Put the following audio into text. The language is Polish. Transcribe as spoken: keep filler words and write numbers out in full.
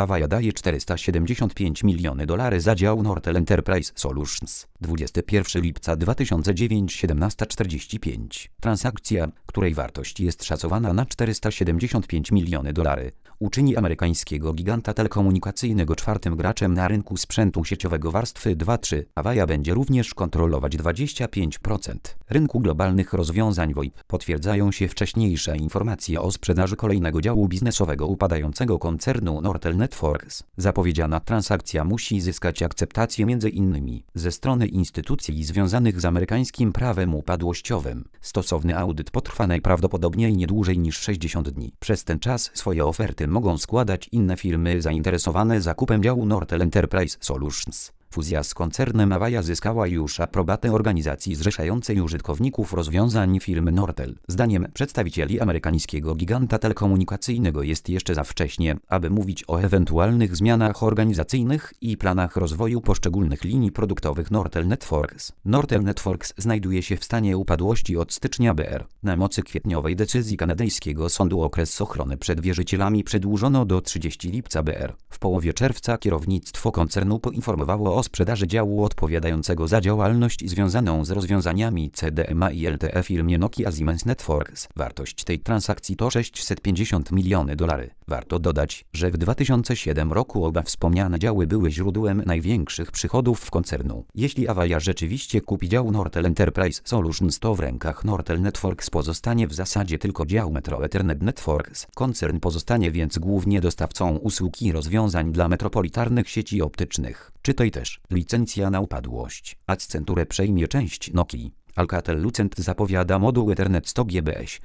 Avaya daje czterysta siedemdziesiąt pięć miliony dolarów za dział Nortel Enterprise Solutions. dwudziestego pierwszego lipca dwa tysiące dziewięć, siedemnasta czterdzieści pięć. Transakcja, której wartość jest szacowana na czterysta siedemdziesiąt pięć miliony dolarów, uczyni amerykańskiego giganta telekomunikacyjnego czwartym graczem na rynku sprzętu sieciowego warstwy dwa trzy. Avaya będzie również kontrolować dwadzieścia pięć procent rynku globalnych rozwiązań V O I P. Potwierdzają się wcześniejsze informacje o sprzedaży kolejnego działu biznesowego upadającego koncernu Nortel Networks. Zapowiedziana transakcja musi zyskać akceptację między innymi ze strony instytucji związanych z amerykańskim prawem upadłościowym. Stosowny audyt potrwa najprawdopodobniej nie dłużej niż sześćdziesiąt dni. Przez ten czas swoje oferty mogą składać inne firmy zainteresowane zakupem działu Nortel Enterprise Solutions. Fuzja z koncernem Avaya zyskała już aprobatę organizacji zrzeszającej użytkowników rozwiązań firmy Nortel. Zdaniem przedstawicieli amerykańskiego giganta telekomunikacyjnego jest jeszcze za wcześnie, aby mówić o ewentualnych zmianach organizacyjnych i planach rozwoju poszczególnych linii produktowych Nortel Networks. Nortel Networks znajduje się w stanie upadłości od stycznia B R. Na mocy kwietniowej decyzji kanadyjskiego sądu okres ochrony przed wierzycielami przedłużono do trzydziestego lipca B R. W połowie czerwca kierownictwo koncernu poinformowało o o sprzedaży działu odpowiadającego za działalność związaną z rozwiązaniami C D M A i L T E firmie Nokia Siemens Networks. Wartość tej transakcji to sześćset pięćdziesiąt milionów dolarów. Warto dodać, że w dwa tysiące siódmym roku oba wspomniane działy były źródłem największych przychodów w koncernu. Jeśli Avaya rzeczywiście kupi dział Nortel Enterprise Solutions, to w rękach Nortel Networks pozostanie w zasadzie tylko dział Metro Ethernet Networks. Koncern pozostanie więc głównie dostawcą usług i rozwiązań dla metropolitarnych sieci optycznych. Czytaj też licencja na upadłość. Accenture przejmie część Nokii. Alcatel-Lucent zapowiada moduł Ethernet sto G B S.